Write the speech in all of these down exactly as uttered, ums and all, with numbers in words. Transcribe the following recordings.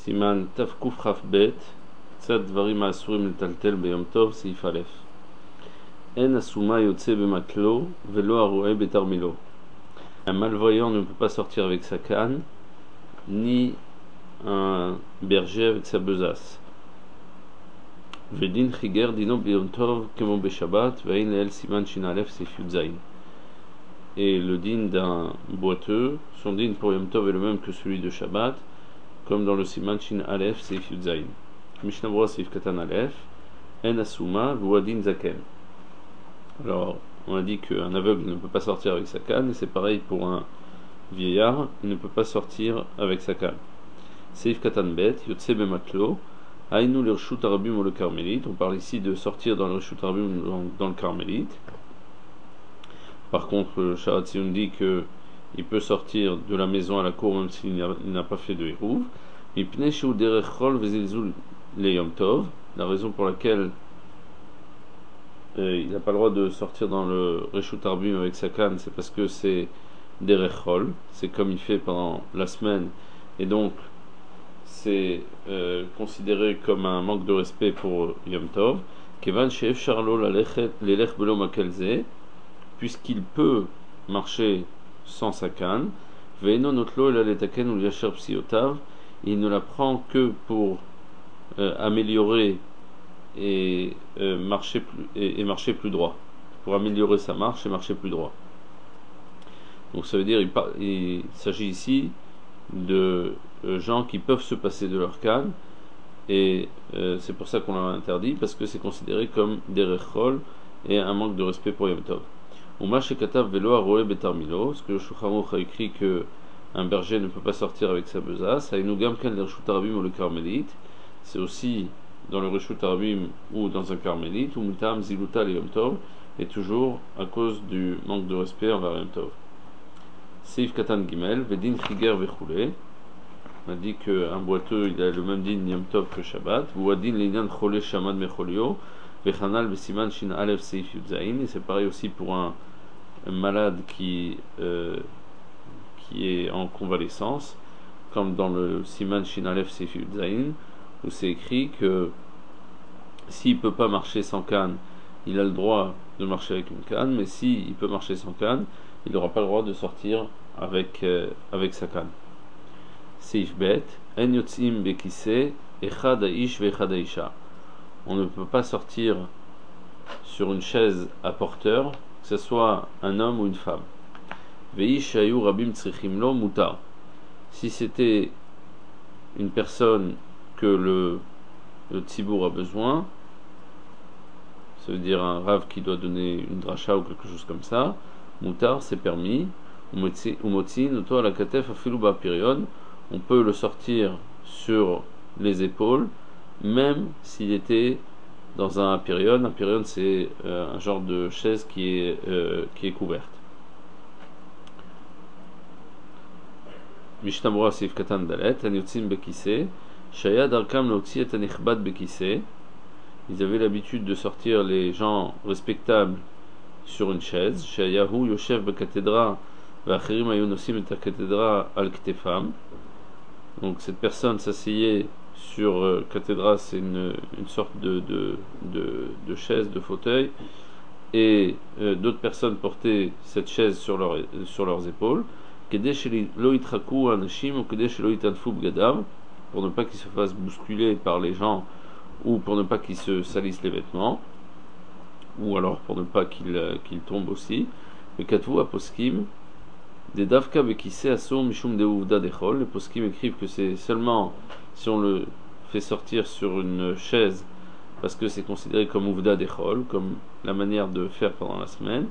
סימן תקכ"ב, קצת דברים האסורים לטלטל ביום טוב, סעיף א'. אין הסומה יוצא במקלו ולא הרועה בתרמילו. Un malvoyant ne peut pas sortir avec sa canne, ni un berger avec sa besace. Vedin chiger dino biyom tov kemo beshabbat, vein leel siman shin alef seif yud zayin. Et le din d'un boiteux, son din pour Yom Tov est le même que celui de Shabbat, comme dans le siman shin alef seif yud zayin. Mishnah Berurah seif katan alef, en asuma v'uadin zaken. Alors, on a dit qu'un aveugle ne peut pas sortir avec sa canne, et c'est pareil pour un vieillard, il ne peut pas sortir avec sa canne. Seif katan bet, yotse bemaklo, aïnou le reshut arabim ou le carmélite. On parle ici de sortir dans le reshut arabim ou dans le carmélite. Par contre, le Sharat Sion dit qu'il peut sortir de la maison à la cour même s'il n'a pas fait de hérouv. La raison pour laquelle euh, il n'a pas le droit de sortir dans le Reshut Arbim avec sa canne, c'est parce que c'est derechol, c'est comme il fait pendant la semaine, et donc c'est euh, considéré comme un manque de respect pour Yom Tov. Kevan she'ef charlo l'elech belo makelze, puisqu'il peut marcher sans sa canne, il ne la prend que pour euh, améliorer et, euh, marcher plus, et, et marcher plus droit, pour améliorer sa marche et marcher plus droit. Donc ça veut dire il, il s'agit ici de euh, gens qui peuvent se passer de leur canne, et euh, c'est pour ça qu'on l'a interdit, parce que c'est considéré comme des rechol et un manque de respect pour Yom Tov. Ce que le Shulchan Aruch a écrit que un berger ne peut pas sortir avec sa besace, le carmélite, c'est aussi dans le Reshut Arabim ou dans un carmélite, ou mutam ziluta le Yom Tov, et toujours à cause du manque de respect envers Yom Tov. Seif katan gimel, vedin chiger vechule. On a dit qu'un boiteux il a le même din Yom Tov que Shabbat, ou adin l'inyan chole shamad mecholio, vechanal besiman shin alef seif yud zayin, et c'est pareil aussi pour un un malade qui, euh, qui est en convalescence, comme dans le Siman Shin Alef Seif Yud Zayin, où c'est écrit que s'il ne peut pas marcher sans canne, il a le droit de marcher avec une canne, mais s'il si peut marcher sans canne, il n'aura pas le droit de sortir avec, euh, avec sa canne. Seif Bet, En Yotzim Bekise, Echad Aish Vechad Aisha. On ne peut pas sortir sur une chaise à porteur, que ce soit un homme ou une femme. Si c'était une personne que le, le tzibour a besoin, ça veut dire un rave qui doit donner une dracha ou quelque chose comme ça, mutar c'est permis. On peut le sortir sur les épaules, même s'il était dans un apérion. Un apérion c'est euh, un genre de chaise qui est, euh, qui est couverte. Mishnah Berurah seif katan dalet, an yotzim bekise, shaya darkam leotzi et anichbad bekise. Ils avaient l'habitude de sortir les gens respectables sur une chaise. Shayahu yoshev bekatedra, ve'acherim ayu nosim et hakatedra al ktefam. Donc cette personne s'asseyait sur euh, cathédra, c'est une, une sorte de, de, de, de chaise, de fauteuil, et euh, d'autres personnes portaient cette chaise sur, leur, sur leurs épaules, pour ne pas qu'ils se fassent bousculer par les gens, ou pour ne pas qu'ils se salissent les vêtements, ou alors pour ne pas qu'ils qu'ils tombent aussi. Le katvu aposkim des davka bekisse aso mishum de uvda dechol. Les poskim écrivent que c'est seulement si on le fait sortir sur une chaise parce que c'est considéré comme uvda dechol, comme la manière de faire pendant la semaine.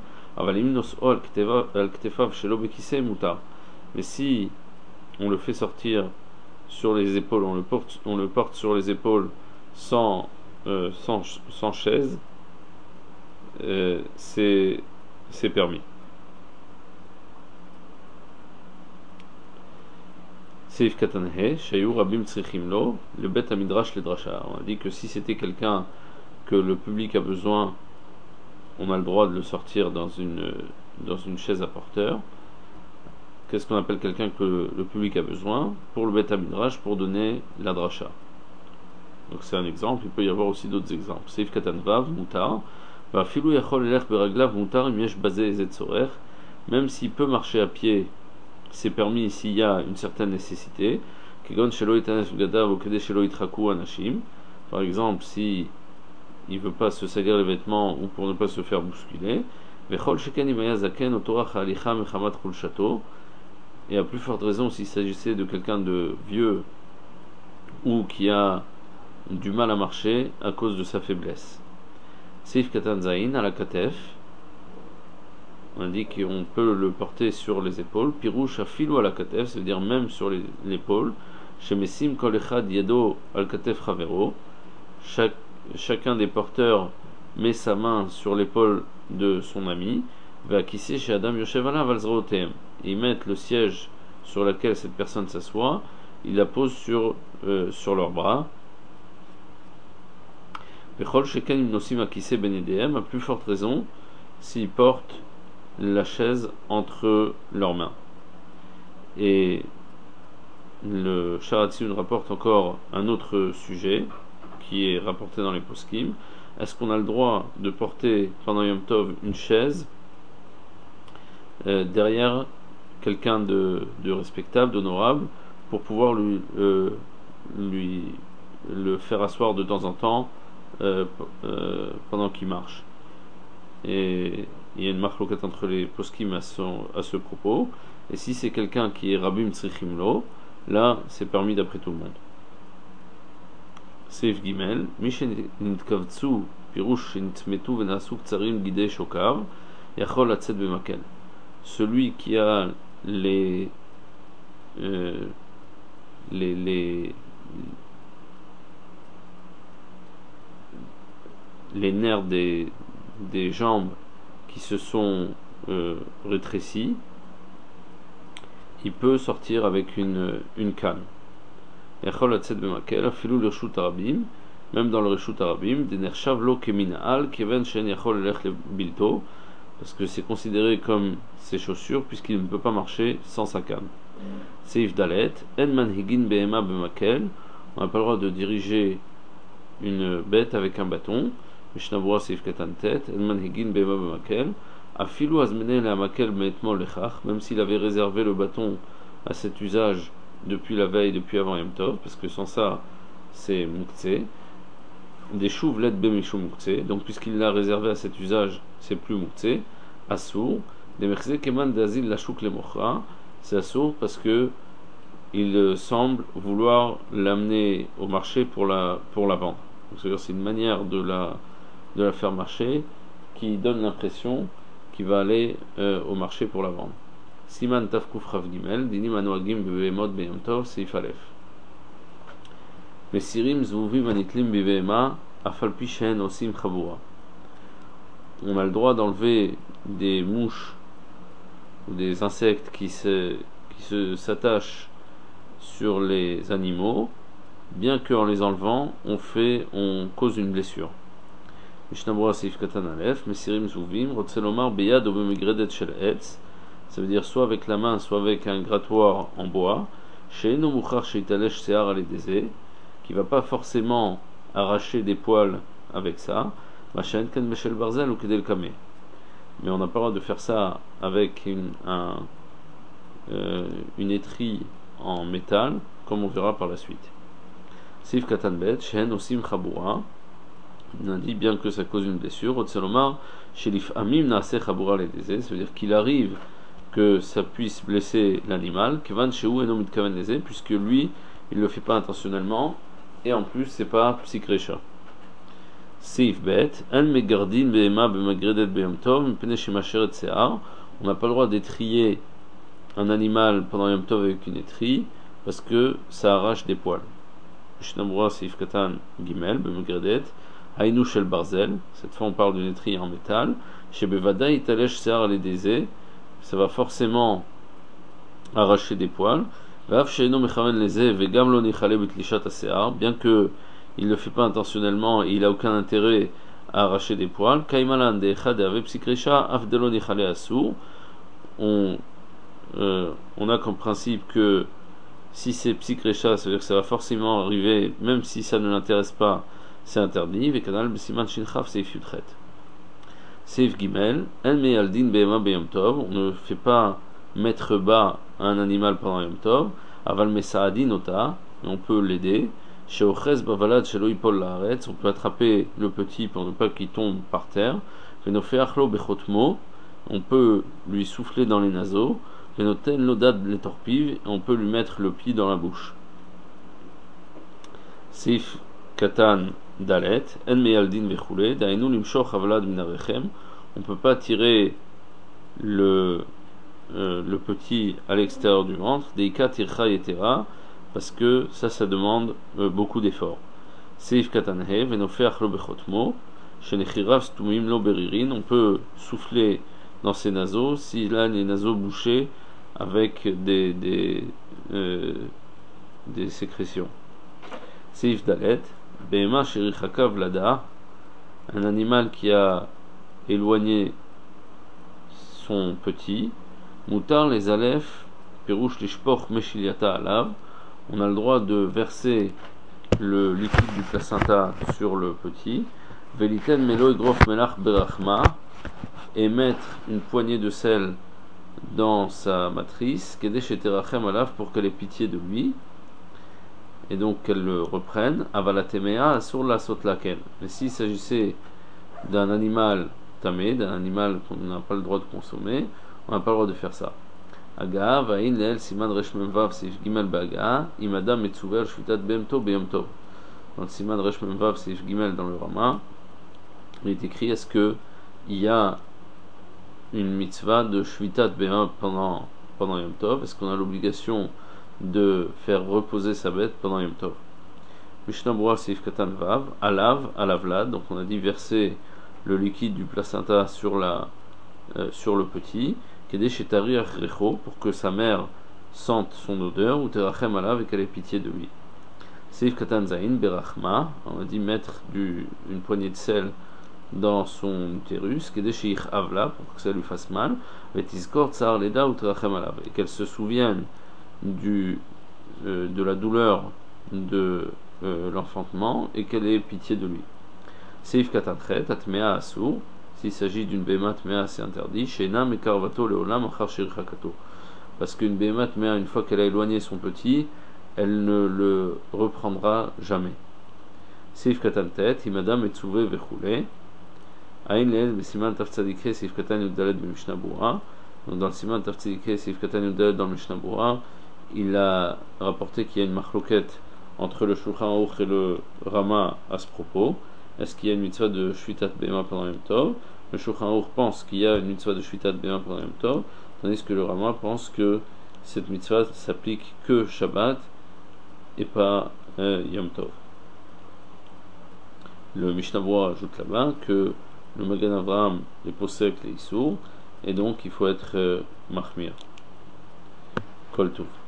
Mais si on le fait sortir sur les épaules, on le porte, on le porte sur les épaules sans, euh, sans, sans chaise, euh, c'est, c'est permis. Seif katanhe, shayu rabim tzrichim lo, le bet amidrash le drasha. On a dit que si c'était quelqu'un que le public a besoin, on a le droit de le sortir dans une, dans une chaise à porteur. qu'est-ce qu'on appelle quelqu'un que le, le public a besoin, pour le Bet Midrash, pour donner la dracha. Donc c'est un exemple, il peut y avoir aussi d'autres exemples. Seif Katan Vav, Mutar, Vafilu Yachol Elech Beraglav, Mutar, Imiesh Bazé Ezet Sorer, même s'il peut marcher à pied, c'est permis s'il y a une certaine nécessité. Kegon Shelo Itanes Vgadav, Okede Shelo Itraku Anashim, par exemple, si il ne veut pas se salir les vêtements ou pour ne pas se faire bousculer. Vechol Sheken Imaya Zaken, Otorach Alicha Mechamat Chulshato, et à plus forte raison s'il s'agissait de quelqu'un de vieux ou qui a du mal à marcher à cause de sa faiblesse. Seif Katan Zain à la Katef, on dit qu'on peut le porter sur les épaules. Pirouche à filou à la Katef, ça veut dire même sur l'épaule. Chez Messim Kol Echad Yado al Katef Chavero, chaque chacun des porteurs met sa main sur l'épaule de son ami. Va kisser chez Adam Yoshev Alav al Zrotem. Ils mettent le siège sur lequel cette personne s'assoit, ils la posent sur, euh, sur leurs bras. Bechol Sheken Imnosim Akise Benedem, à plus forte raison, s'ils portent la chaise entre leurs mains. Et le Sharatziun rapporte encore un autre sujet qui est rapporté dans les poskim. Est-ce qu'on a le droit de porter pendant Yom Tov une chaise euh, derrière quelqu'un de, de respectable, d'honorable, pour pouvoir lui, euh, lui le faire asseoir de temps en temps euh, euh, pendant qu'il marche? Et il y a une marloquette entre les poskim à, son, à ce propos. Et si c'est quelqu'un qui est Rabbi Mtsrichimlo, là c'est permis d'après tout le monde. Seif Gimel, Mishen Nitkavtsu, Pirush Nitmetu Venasuk Tsarim Gide Shokav, Yachol Atzet Bemakel. Celui qui a les, euh, les, les, les nerfs des, des jambes qui se sont euh, rétrécis, il peut sortir avec une, une canne. Même dans le Reshut Arabim, parce que c'est considéré comme ses chaussures, puisqu'il ne peut pas marcher sans sa canne. Seif Dalet, En Manhigin Behema Bemakel, on n'a pas le droit de diriger une bête avec un bâton. Mishnabura Seif Katan Tet, En Manhigin Behema Bemakel, Afilu Azmene la Makel Meetmol Lechach, même s'il avait réservé le bâton à cet usage depuis la veille, depuis avant Yom Tov, parce que sans ça, c'est Mouktsé. Des chouves let bemishou Mouktsé, donc puisqu'il l'a réservé à cet usage, c'est plus Mouktsé. Assour, des Mercé Keman d'Azil la chouk le mochra, c'est Assour parce que il semble vouloir l'amener au marché pour la, pour la vendre. Donc c'est-à-dire c'est une manière de la, de la faire marcher qui donne l'impression qu'il va aller euh, au marché pour la vendre. Siman Tafkuf Rav Gimel, Dinim Anoagim Bevemot Beyom Tov, Seif Aleph. Mesirim Zvuvim Anitlim Bevema, Afalpi Shen Osim Chabura. On a le droit d'enlever des mouches ou des insectes qui se, qui se s'attachent sur les animaux, bien qu'en les enlevant, on fait, on cause une blessure. Mishnabura Seif Katan Aleph, Mesirim Zvuvim, Rotselomar Beyad Obemegredet Shel Etz. Ça veut dire soit avec la main, soit avec un grattoir en bois, chez Enomuchar Sheitalesh Sear Aledeze, qui ne va pas forcément arracher des poils avec ça, Machan Kan Meshel Barzel ou Kedel Kame. Mais on n'a pas le droit de faire ça avec une, un, euh, une étrie en métal, comme on verra par la suite. Sif Katanbet, Shen Osim Chabura, on a dit bien que ça cause une blessure, Otselomar, Shelif Amim Naase Chabura Aledeze, ça veut dire qu'il arrive que ça puisse blesser l'animal, puisque lui, il ne le fait pas intentionnellement, et en plus, c'est pas psychrécha. Seif bet, on n'a pas le droit d'étrier un animal pendant Yom Tov avec une étrie, parce que ça arrache des poils. Mishnabura Seif Katan Gimel, Bemegredet, Hainu Shel Barzel, cette fois on parle d'une étrie en métal, chez Bevada Italesh Sear Aledeze, ça va forcément arracher des poils. Bien que il ne le fait pas intentionnellement et il n'a aucun intérêt à arracher des poils, on euh, on a comme principe que si c'est psikrecha, ça veut dire que ça va forcément arriver, même si ça ne l'intéresse pas, c'est interdit. Vekanal besiman shinchaf seif yutret. Seif gimel, en mealdin bema beyom tov. On ne fait pas mettre bas un animal pendant yom tov. Aval mesaadi nota, on peut l'aider. Sheochez bavalad shelo ipol laaretz. On peut attraper le petit pour ne pas qu'il tombe par terre. Venofeachlo bechotmo. On peut lui souffler dans les naseaux. Venoten lodad les torpives. On peut lui mettre le pied dans la bouche. Seif katan dalet en mealdin vechule dainu limshoch avalad minarechem. On ne peut pas tirer le euh, le petit à l'extérieur du ventre deika tircha yetera, parce que ça ça demande euh, beaucoup d'efforts. Seif katan he venofeach lo bechotmo shenechirav stumim lo beririn. On peut souffler dans ses naseaux s'il a les naseaux bouchés avec des des euh, des sécrétions. Seif dalet Behema sherichaka vlada, un animal qui a éloigné son petit. Moutar les alef, perouche les shpoch meshiliata alav. On a le droit de verser le liquide du placenta sur le petit. Veliten melo egrof melach berachma, et mettre une poignée de sel dans sa matrice. Kedesh eterachem alav, pour qu'elle ait pitié de lui. Et donc qu'elle le reprenne. Avalatemea sur la sotlaken. Mais s'il s'agissait d'un animal tamé, d'un animal qu'on n'a pas le droit de consommer, on n'a pas le droit de faire ça. Aga, vaïn leel siman reshmem vav seif gimel baga, imada metzuver shvitat bemto beyomto. Dans le siman reshmem vav seif gimel dans le Rama, il est écrit: est-ce que il y a une mitzvah de shvitat beyom pendant pendant Yom Tov? Est-ce qu'on a l'obligation de faire reposer sa bête pendant Yom Tov? Mishnah Berurah seif katan vav, alav, alavlad. Donc on a dit verser le liquide du placenta sur la euh, sur le petit, kedesh etariach recho, pour que sa mère sente son odeur, ou terachem alav, et qu'elle ait pitié de lui. Seif katan zain berachma, on a dit mettre du, une poignée de sel dans son utérus, kedesh ich avla, pour que ça lui fasse mal, vetizkor tsar leda ou terachem alav, et qu'elle se souvienne du euh, de la douleur de euh, l'enfantement, et qu'elle ait pitié de lui. Seif katatret atmea asur, s'il s'agit d'une béma tmea, c'est interdit. Shena mekarvato leolam achar sherichakato, parce qu'une béma tmea, une fois qu'elle a éloigné son petit, elle ne le reprendra jamais. Seif katantet imada metzuve vechule ain leel besiman taf tzadikhe seif katan yudalet b'mishnah Berurah. Donc dans le siman taf tzadikhe seif katan yudalet dans le Mishnah Berurah, il a rapporté qu'il y a une marloquette entre le Shulchan Aruch et le Rama à ce propos. Est-ce qu'il y a une mitzvah de shvitat bema pendant Yom Tov? Le Shulchan Aruch pense qu'il y a une mitzvah de shvitat bema pendant Yom Tov, tandis que le Rama pense que cette mitzvah s'applique que Shabbat et pas euh, Yom Tov. Le Mishnah Berurah ajoute là-bas que le Magan Avraham est possède les Issour, et donc il faut être euh, Mahmir. Kol Tov.